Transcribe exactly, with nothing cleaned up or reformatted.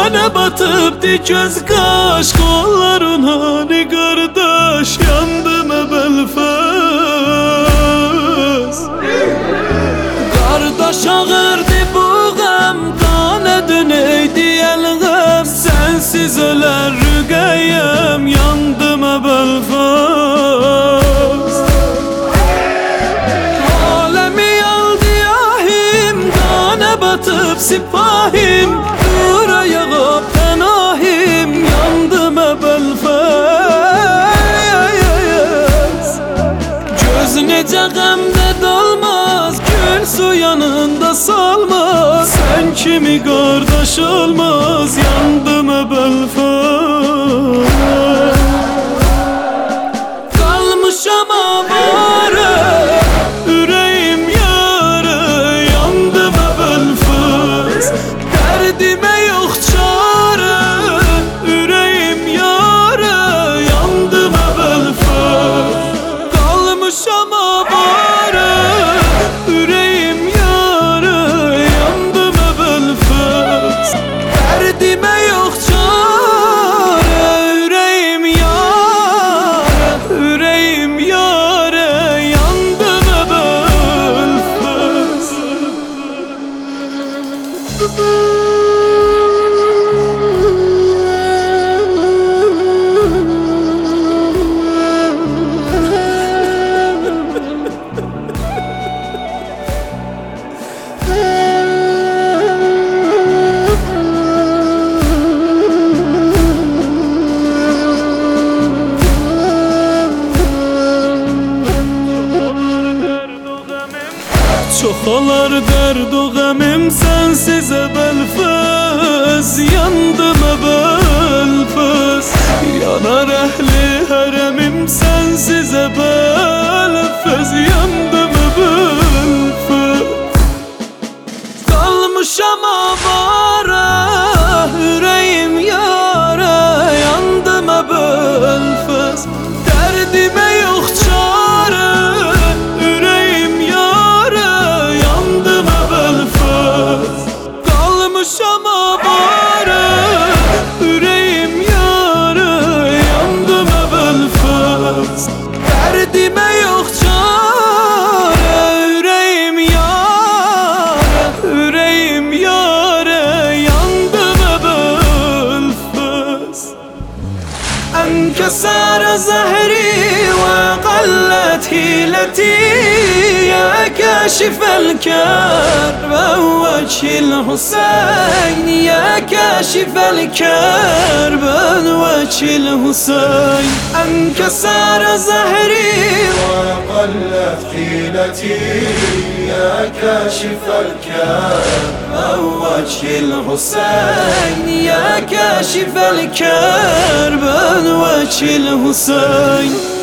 Tane batıptı göz kaş, kolların hani kardeş, yandım Belfast. Kardeş ağırdı bu gam, tane döneydi elgam, sensiz öler rügeyem, yandım Belfast. Alemi aldı yahim, tane batıp sipahim, dura yağıp penahim, yandım Belfast. Göz nece gamde dolmaz, gül su yanında salmaz, sen kimi kardeş olmaz, yandım Belfast. Kalmışam avara, yüreğim yara, yandım Belfast. Derdime yok çare, yüreğim yara, yandım Belfast. Kalmışam avara, yüreğim yara, yandım Belfast. Derdime yok çare, yüreğim yara, yüreğim yara, yandım Belfast. Çok olar derd o gamim, sensize Belfast, yandım Belfast. Yanar ehli haremim, sensize Belfast, yandım Belfast. Kalmışam avara, yüreğim yara, yandım Belfast. Derdime yok çare, yüreğim yara, yandım Belfast. Kalmışam avara, yüreğim yara, yandım Belfast. Derdime yok çare, yüreğim yara, yüreğim yara, yandım Belfast. انكسر زهري وقلت هيلتي، يا كاشف الكرب وجه الحسين، يا كاشف الكرب وجه الحسين. انكسر زهري وقلت حيلتي، يا كاشف الكرب وجه الحسين، يا كاشف الكرب وجه الحسين.